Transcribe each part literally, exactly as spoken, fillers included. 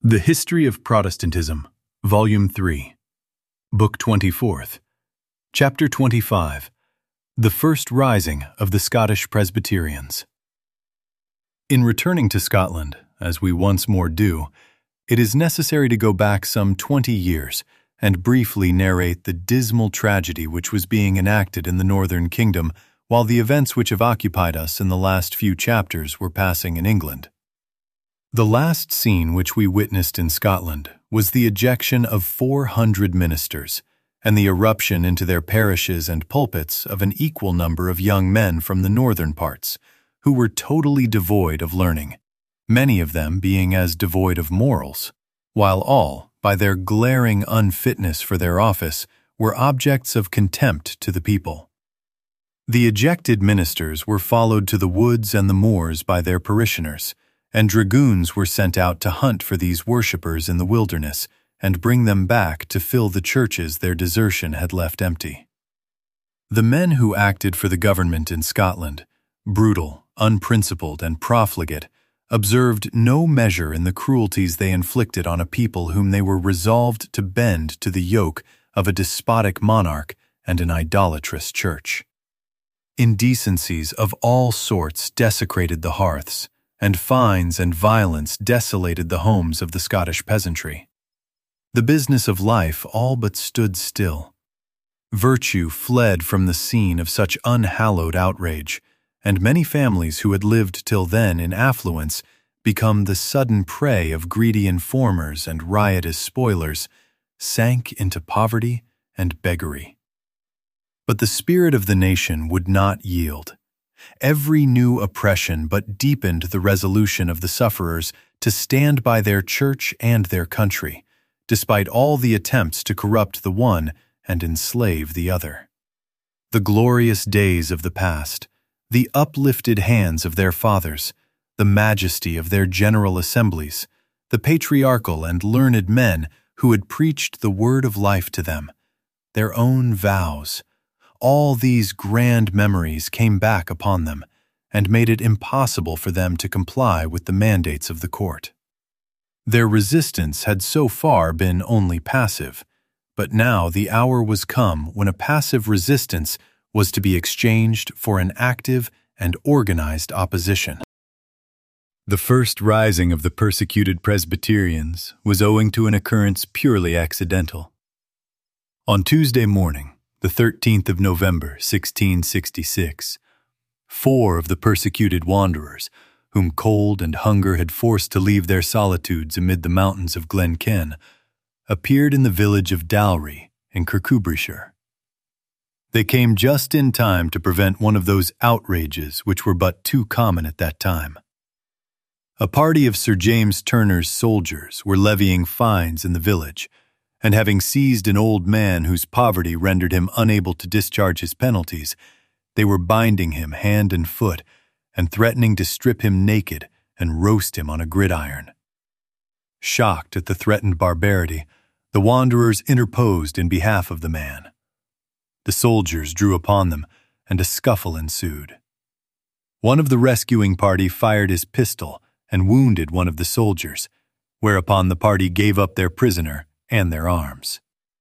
The History of Protestantism, Volume three, Book twenty-fourth, Chapter twenty-five, The First Rising of the Scottish Presbyterians. In returning to Scotland, as we once more do, it is necessary to go back some twenty years and briefly narrate the dismal tragedy which was being enacted in the Northern Kingdom while the events which have occupied us in the last few chapters were passing in England. The last scene which we witnessed in Scotland was the ejection of four hundred ministers and the eruption into their parishes and pulpits of an equal number of young men from the northern parts, who were totally devoid of learning, many of them being as devoid of morals, while all, by their glaring unfitness for their office, were objects of contempt to the people. The ejected ministers were followed to the woods and the moors by their parishioners, and dragoons were sent out to hunt for these worshippers in the wilderness and bring them back to fill the churches their desertion had left empty. The men who acted for the government in Scotland, brutal, unprincipled, and profligate, observed no measure in the cruelties they inflicted on a people whom they were resolved to bend to the yoke of a despotic monarch and an idolatrous church. Indecencies of all sorts desecrated the hearths, and fines and violence desolated the homes of the Scottish peasantry. The business of life all but stood still. Virtue fled from the scene of such unhallowed outrage, and many families who had lived till then in affluence become the sudden prey of greedy informers and riotous spoilers, sank into poverty and beggary. But the spirit of the nation would not yield. Every new oppression but deepened the resolution of the sufferers to stand by their church and their country, despite all the attempts to corrupt the one and enslave the other. The glorious days of the past, the uplifted hands of their fathers, the majesty of their general assemblies, the patriarchal and learned men who had preached the word of life to them, their own vows, all these grand memories came back upon them and made it impossible for them to comply with the mandates of the court. Their resistance had so far been only passive, but now the hour was come when a passive resistance was to be exchanged for an active and organized opposition. The first rising of the persecuted Presbyterians was owing to an occurrence purely accidental. On Tuesday morning, the thirteenth of November, sixteen sixty-six, four of the persecuted wanderers, whom cold and hunger had forced to leave their solitudes amid the mountains of Glencairn, appeared in the village of Dalry in Kirkcudbrightshire. They came just in time to prevent one of those outrages which were but too common at that time. A party of Sir James Turner's soldiers were levying fines in the village, and having seized an old man whose poverty rendered him unable to discharge his penalties, they were binding him hand and foot and threatening to strip him naked and roast him on a gridiron. Shocked at the threatened barbarity, the wanderers interposed in behalf of the man. The soldiers drew upon them, and a scuffle ensued. One of the rescuing party fired his pistol and wounded one of the soldiers, whereupon the party gave up their prisoner and their arms.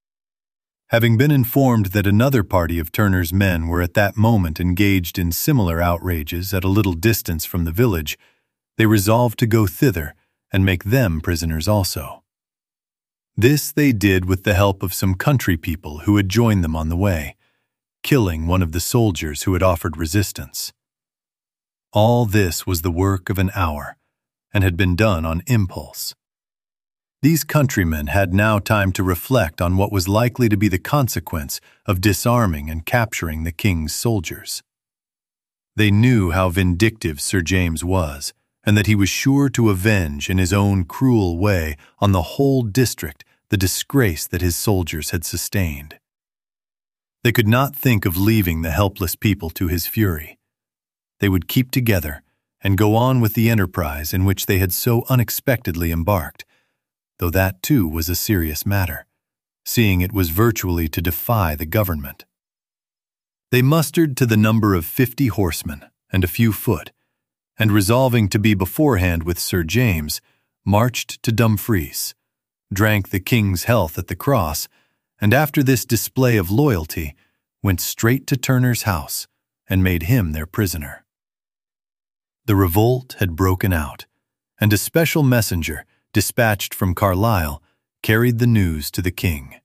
Having been informed that another party of Turner's men were at that moment engaged in similar outrages at a little distance from the village, they resolved to go thither and make them prisoners also. This they did with the help of some country people who had joined them on the way, killing one of the soldiers who had offered resistance. All this was the work of an hour, and had been done on impulse. These countrymen had now time to reflect on what was likely to be the consequence of disarming and capturing the king's soldiers. They knew how vindictive Sir James was, and that he was sure to avenge in his own cruel way on the whole district the disgrace that his soldiers had sustained. They could not think of leaving the helpless people to his fury. They would keep together and go on with the enterprise in which they had so unexpectedly embarked, though that too was a serious matter, seeing it was virtually to defy the government. They mustered to the number of fifty horsemen and a few foot, and resolving to be beforehand with Sir James, marched to Dumfries, drank the king's health at the cross, and after this display of loyalty, went straight to Turner's house and made him their prisoner. The revolt had broken out, and a special messenger, dispatched from Carlisle, carried the news to the king.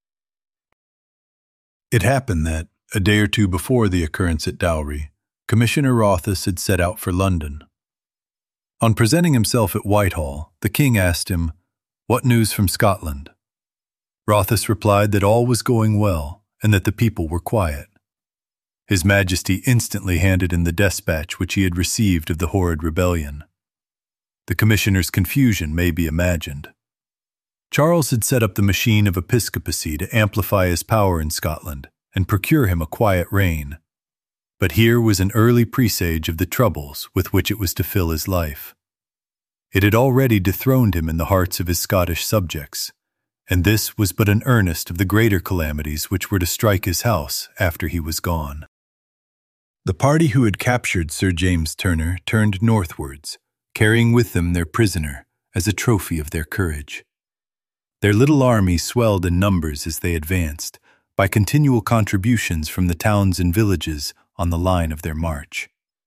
It happened that, a day or two before the occurrence at Dowry, Commissioner Rothes had set out for London. On presenting himself at Whitehall, the king asked him, "What news from Scotland?" Rothes replied that all was going well and that the people were quiet. His Majesty instantly handed in the despatch which he had received of the horrid rebellion. The commissioner's confusion may be imagined. Charles had set up the machine of episcopacy to amplify his power in Scotland and procure him a quiet reign. But here was an early presage of the troubles with which it was to fill his life. It had already dethroned him in the hearts of his Scottish subjects, and this was but an earnest of the greater calamities which were to strike his house after he was gone. The party who had captured Sir James Turner turned northwards, carrying with them their prisoner as a trophy of their courage. Their little army swelled in numbers as they advanced, by continual contributions from the towns and villages on the line of their march.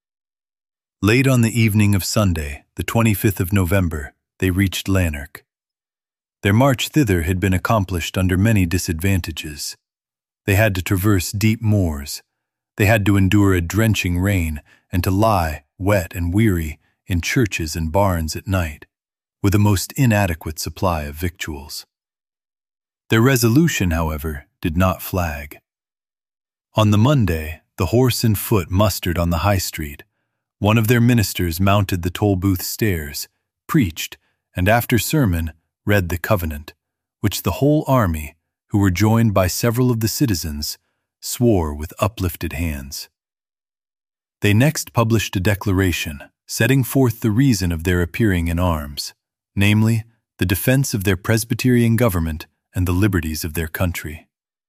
Late on the evening of Sunday, the twenty-fifth of November, they reached Lanark. Their march thither had been accomplished under many disadvantages. They had to traverse deep moors. They had to endure a drenching rain and to lie, wet and weary, in churches and barns at night, with a most inadequate supply of victuals. Their resolution, however, did not flag. On the Monday, the horse and foot mustered on the High Street. One of their ministers mounted the Tolbooth stairs, preached, and after sermon read the Covenant, which the whole army, who were joined by several of the citizens, swore with uplifted hands. They next published a declaration, setting forth the reason of their appearing in arms, namely, the defense of their Presbyterian government and the liberties of their country.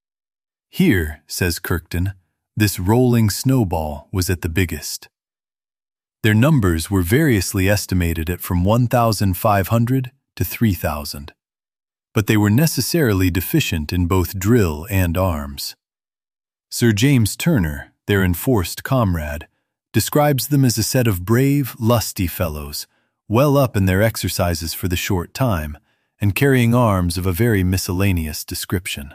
Here, says Kirkton, this rolling snowball was at the biggest. Their numbers were variously estimated at from one thousand five hundred to three thousand, but they were necessarily deficient in both drill and arms. Sir James Turner, their enforced comrade, describes them as a set of brave, lusty fellows, well up in their exercises for the short time, and carrying arms of a very miscellaneous description.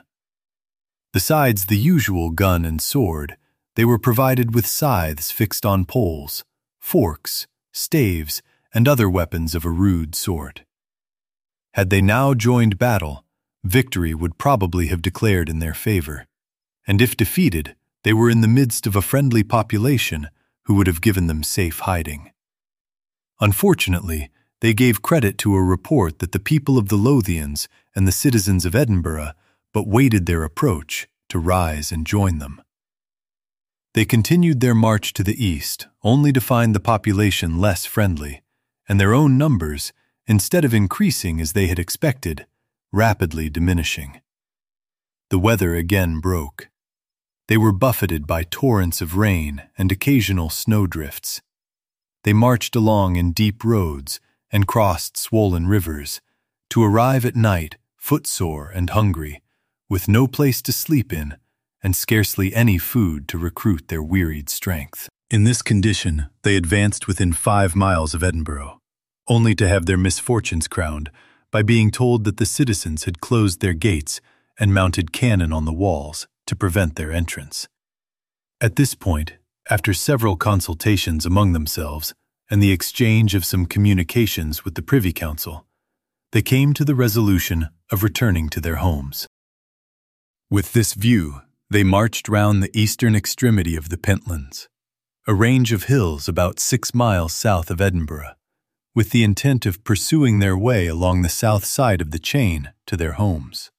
Besides the usual gun and sword, they were provided with scythes fixed on poles, forks, staves, and other weapons of a rude sort. Had they now joined battle, victory would probably have declared in their favor, and if defeated, they were in the midst of a friendly population who would have given them safe hiding. Unfortunately, they gave credit to a report that the people of the Lothians and the citizens of Edinburgh but waited their approach to rise and join them. They continued their march to the east, only to find the population less friendly, and their own numbers, instead of increasing as they had expected, rapidly diminishing. The weather again broke. They were buffeted by torrents of rain and occasional snowdrifts. They marched along in deep roads and crossed swollen rivers, to arrive at night footsore and hungry, with no place to sleep in, and scarcely any food to recruit their wearied strength. In this condition, they advanced within five miles of Edinburgh, only to have their misfortunes crowned by being told that the citizens had closed their gates and mounted cannon on the walls to prevent their entrance. At this point, after several consultations among themselves and the exchange of some communications with the Privy Council, they came to the resolution of returning to their homes. With this view, they marched round the eastern extremity of the Pentlands, a range of hills about six miles south of Edinburgh, with the intent of pursuing their way along the south side of the chain to their homes.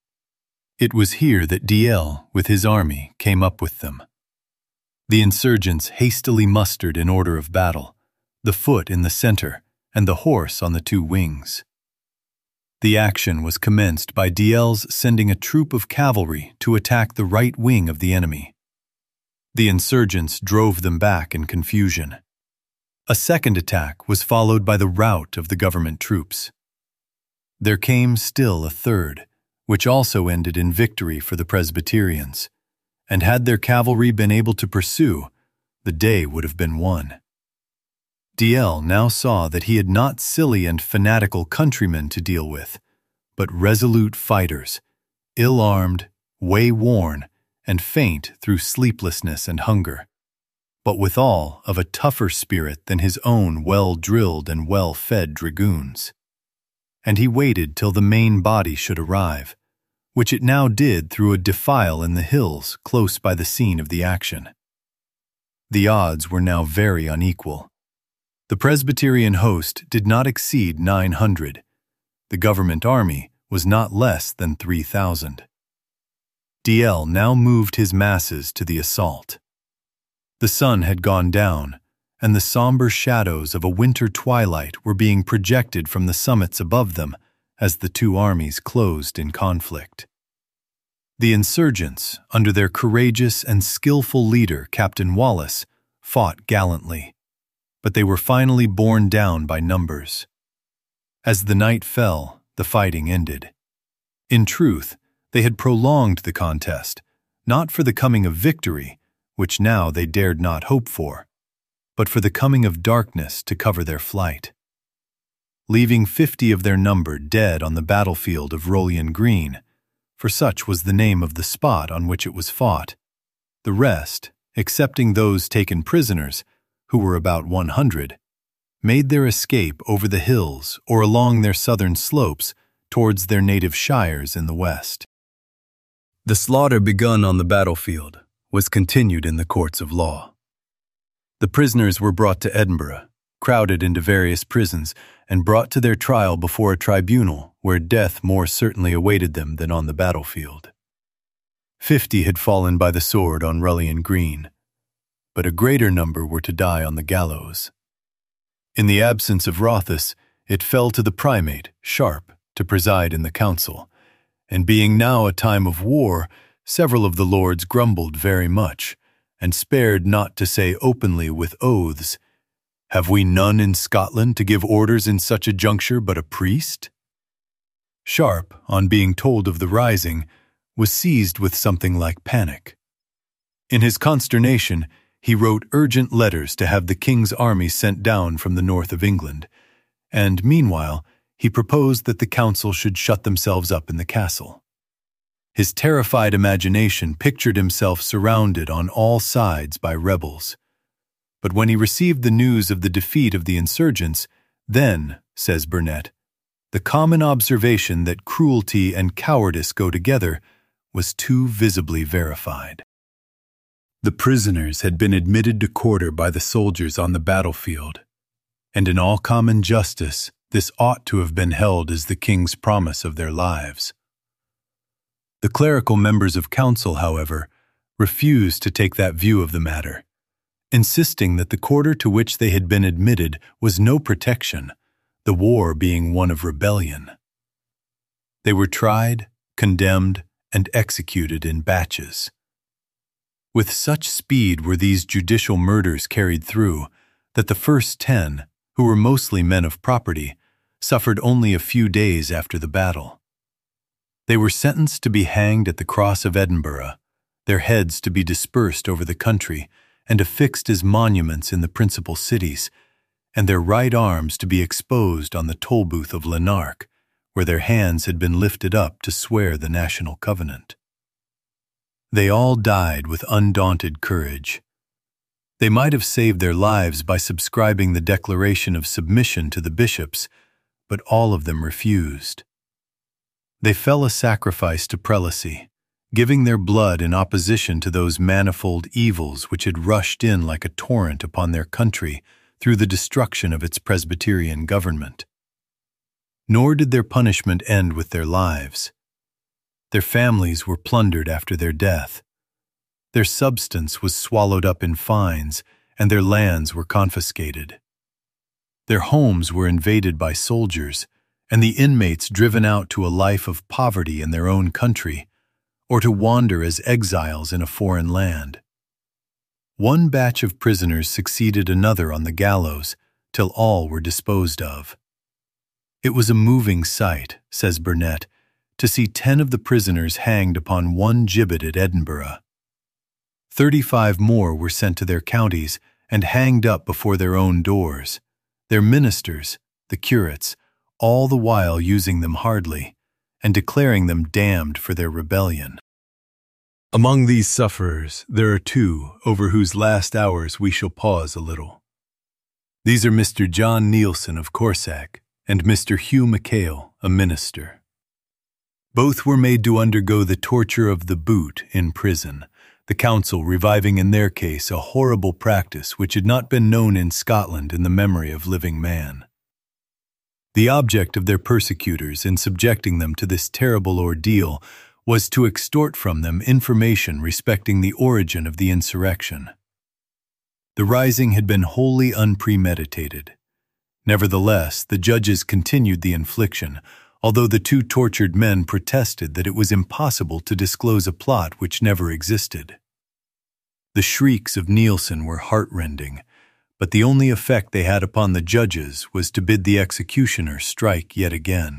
It was here that D L, with his army, came up with them. The insurgents hastily mustered in order of battle, the foot in the center and the horse on the two wings. The action was commenced by D L's sending a troop of cavalry to attack the right wing of the enemy. The insurgents drove them back in confusion. A second attack was followed by the rout of the government troops. There came still a third, which also ended in victory for the Presbyterians, and had their cavalry been able to pursue, the day would have been won. D L now saw that he had not silly and fanatical countrymen to deal with, but resolute fighters, ill-armed, way-worn, and faint through sleeplessness and hunger, but withal of a tougher spirit than his own well-drilled and well-fed dragoons. And he waited till the main body should arrive, which it now did through a defile in the hills close by the scene of the action. The odds were now very unequal. The Presbyterian host did not exceed nine hundred. The government army was not less than three thousand. D L now moved his masses to the assault. The sun had gone down, and the somber shadows of a winter twilight were being projected from the summits above them as the two armies closed in conflict. The insurgents, under their courageous and skillful leader, Captain Wallace, fought gallantly, but they were finally borne down by numbers. As the night fell, the fighting ended. In truth, they had prolonged the contest, not for the coming of victory, which now they dared not hope for, but for the coming of darkness to cover their flight. Leaving fifty of their number dead on the battlefield of Rollion Green, for such was the name of the spot on which it was fought, the rest, excepting those taken prisoners, who were about one hundred, made their escape over the hills or along their southern slopes towards their native shires in the west. The slaughter begun on the battlefield was continued in the courts of law. The prisoners were brought to Edinburgh, crowded into various prisons, and brought to their trial before a tribunal where death more certainly awaited them than on the battlefield. Fifty had fallen by the sword on Rollion Green, but a greater number were to die on the gallows. In the absence of Rothes, it fell to the primate, Sharp, to preside in the council, and being now a time of war, several of the lords grumbled very much, and spared not to say openly with oaths, "Have we none in Scotland to give orders in such a juncture but a priest?" Sharp, on being told of the rising, was seized with something like panic. In his consternation, he wrote urgent letters to have the king's army sent down from the north of England, and meanwhile he proposed that the council should shut themselves up in the castle. His terrified imagination pictured himself surrounded on all sides by rebels. But when he received the news of the defeat of the insurgents, then, says Burnet, the common observation that cruelty and cowardice go together was too visibly verified. The prisoners had been admitted to quarter by the soldiers on the battlefield, and in all common justice this ought to have been held as the king's promise of their lives. The clerical members of council, however, refused to take that view of the matter, insisting that the quarter to which they had been admitted was no protection, the war being one of rebellion. They were tried, condemned, and executed in batches. With such speed were these judicial murders carried through that the first ten, who were mostly men of property, suffered only a few days after the battle. They were sentenced to be hanged at the Cross of Edinburgh, their heads to be dispersed over the country and affixed as monuments in the principal cities, and their right arms to be exposed on the Tolbooth of Lanark, where their hands had been lifted up to swear the national covenant. They all died with undaunted courage. They might have saved their lives by subscribing the declaration of submission to the bishops, but all of them refused. They fell a sacrifice to prelacy, giving their blood in opposition to those manifold evils which had rushed in like a torrent upon their country through the destruction of its Presbyterian government. Nor did their punishment end with their lives. Their families were plundered after their death. Their substance was swallowed up in fines, and their lands were confiscated. Their homes were invaded by soldiers, and the inmates driven out to a life of poverty in their own country, or to wander as exiles in a foreign land. One batch of prisoners succeeded another on the gallows, till all were disposed of. It was a moving sight, says Burnet, to see ten of the prisoners hanged upon one gibbet at Edinburgh. Thirty-five more were sent to their counties and hanged up before their own doors, their ministers, the curates, all the while using them hardly, and declaring them damned for their rebellion. Among these sufferers there are two over whose last hours we shall pause a little. These are Mister John Neilson of Corsac and Mister Hugh McHale, a minister. Both were made to undergo the torture of the boot in prison, the council reviving in their case a horrible practice which had not been known in Scotland in the memory of living man. The object of their persecutors in subjecting them to this terrible ordeal was to extort from them information respecting the origin of the insurrection. The rising had been wholly unpremeditated. Nevertheless, the judges continued the infliction, although the two tortured men protested that it was impossible to disclose a plot which never existed. The shrieks of Neilson were heartrending, but the only effect they had upon the judges was to bid the executioner strike yet again.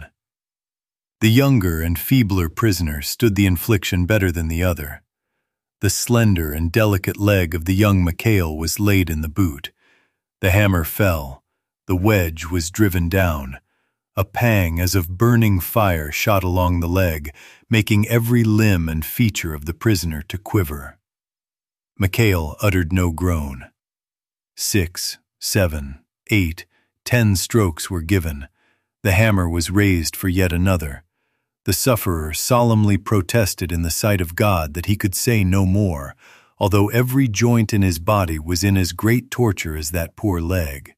The younger and feebler prisoner stood the infliction better than the other. The slender and delicate leg of the young McHale was laid in the boot. The hammer fell. The wedge was driven down. A pang as of burning fire shot along the leg, making every limb and feature of the prisoner to quiver. McHale uttered no groan. Six, seven, eight, ten strokes were given. The hammer was raised for yet another. The sufferer solemnly protested in the sight of God that he could say no more, although every joint in his body was in as great torture as that poor leg.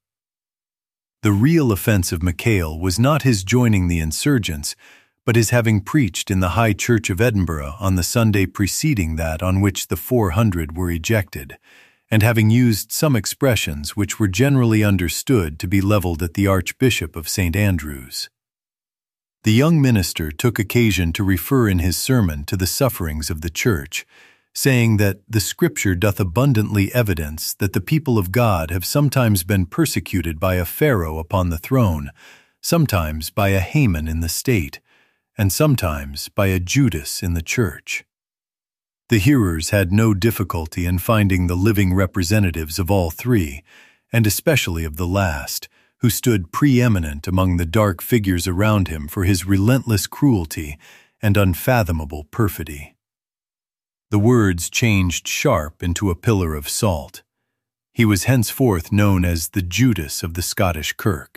The real offense of McHale was not his joining the insurgents, but his having preached in the High Church of Edinburgh on the Sunday preceding that on which the four hundred were ejected, and having used some expressions which were generally understood to be levelled at the Archbishop of Saint Andrews. The young minister took occasion to refer in his sermon to the sufferings of the Church, saying that the Scripture doth abundantly evidence that the people of God have sometimes been persecuted by a Pharaoh upon the throne, sometimes by a Haman in the state, and sometimes by a Judas in the Church. The hearers had no difficulty in finding the living representatives of all three, and especially of the last, who stood preeminent among the dark figures around him for his relentless cruelty and unfathomable perfidy. The words changed sharp into a pillar of salt. He was henceforth known as the Judas of the Scottish Kirk.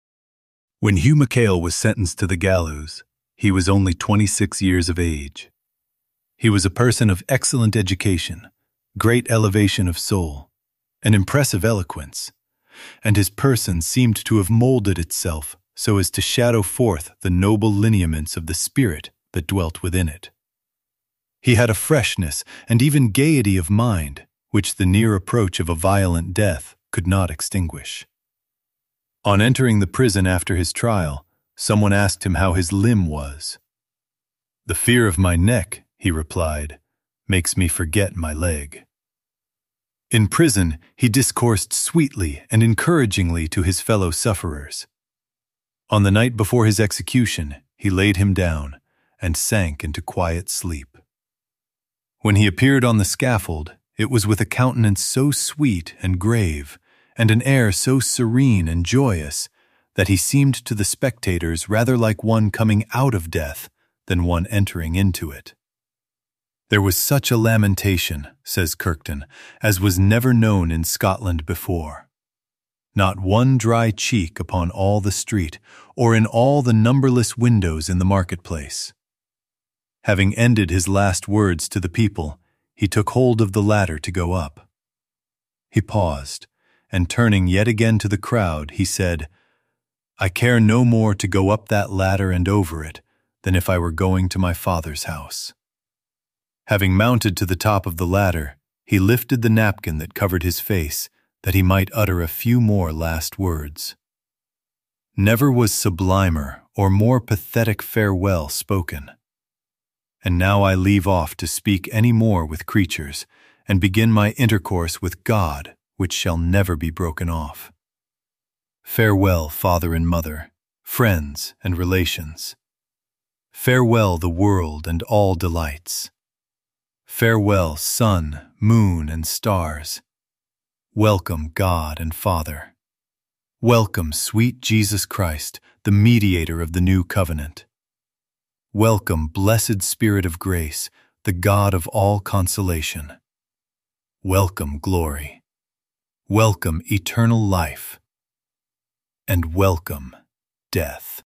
When Hugh McHale was sentenced to the gallows, he was only twenty-six years of age. He was a person of excellent education, great elevation of soul, and impressive eloquence, and his person seemed to have molded itself so as to shadow forth the noble lineaments of the spirit that dwelt within it. He had a freshness and even gaiety of mind which the near approach of a violent death could not extinguish. On entering the prison after his trial, someone asked him how his limb was. "The fear of my neck," he replied, "makes me forget my leg." In prison, he discoursed sweetly and encouragingly to his fellow sufferers. On the night before his execution, he laid him down and sank into quiet sleep. When he appeared on the scaffold, it was with a countenance so sweet and grave, and an air so serene and joyous, that he seemed to the spectators rather like one coming out of death than one entering into it. There was such a lamentation, says Kirkton, as was never known in Scotland before. Not one dry cheek upon all the street, or in all the numberless windows in the marketplace. Having ended his last words to the people, he took hold of the ladder to go up. He paused, and turning yet again to the crowd, he said, "I care no more to go up that ladder and over it than if I were going to my Father's house." Having mounted to the top of the ladder, he lifted the napkin that covered his face, that he might utter a few more last words. Never was sublimer or more pathetic farewell spoken. And now I leave off to speak any more with creatures, and begin my intercourse with God, which shall never be broken off. Farewell, father and mother. friends and relations. Farewell the world and all delights. Farewell sun, moon, and stars. Welcome God and Father. Welcome sweet Jesus Christ, the mediator of the new covenant. Welcome blessed Spirit of grace, the God of all consolation. Welcome glory. Welcome eternal life. And welcome death.